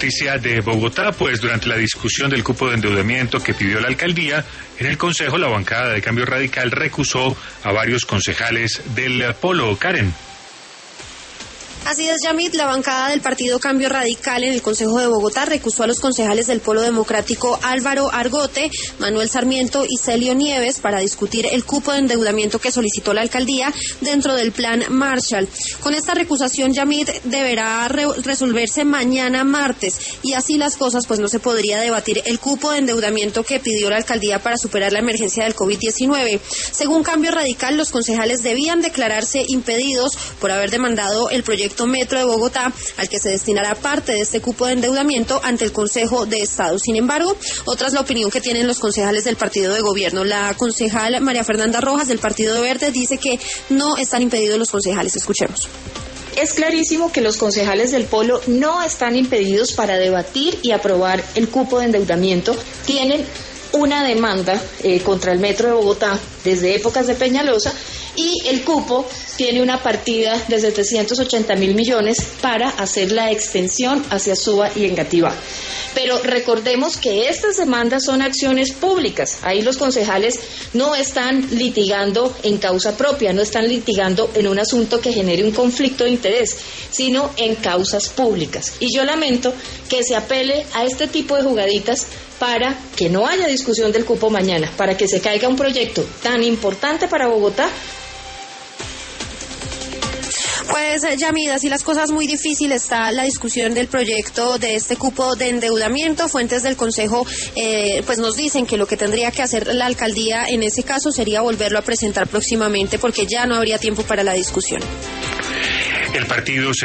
noticia de Bogotá, pues durante la discusión del cupo de endeudamiento que pidió la alcaldía, en el Consejo la bancada de Cambio Radical recusó a varios concejales del Polo. Karen. Así es, Yamit, la bancada del partido Cambio Radical en el Consejo de Bogotá recusó a los concejales del Polo Democrático Álvaro Argote, Manuel Sarmiento y Celio Nieves para discutir el cupo de endeudamiento que solicitó la alcaldía dentro del plan Marshall. Con esta recusación, Yamit, deberá resolverse mañana martes y así las cosas, pues no se podría debatir el cupo de endeudamiento que pidió la alcaldía para superar la emergencia del COVID-19. Según Cambio Radical, los concejales debían declararse impedidos por haber demandado el proyecto Metro de Bogotá, al que se destinará parte de este cupo de endeudamiento ante el Consejo de Estado. Sin embargo, otra es la opinión que tienen los concejales del partido de gobierno. La concejal María Fernanda Rojas del Partido Verde dice que no están impedidos los concejales. Escuchemos. Es clarísimo que los concejales del Polo no están impedidos para debatir y aprobar el cupo de endeudamiento. Tienen una demanda contra el Metro de Bogotá desde épocas de Peñalosa y el cupo tiene una partida de 780.000 millones para hacer la extensión hacia Suba y Engativá. Pero recordemos que estas demandas son acciones públicas. Ahí los concejales no están litigando en causa propia, no están litigando en un asunto que genere un conflicto de interés, sino en causas públicas. Y yo lamento que se apele a este tipo de jugaditas para que no haya discusión del cupo mañana, para que se caiga un proyecto tan importante para Bogotá. Pues, Yamida, si las cosas muy difíciles, está la discusión del proyecto de este cupo de endeudamiento. Fuentes del Consejo pues nos dicen que lo que tendría que hacer la alcaldía en ese caso sería volverlo a presentar próximamente porque ya no habría tiempo para la discusión. El partido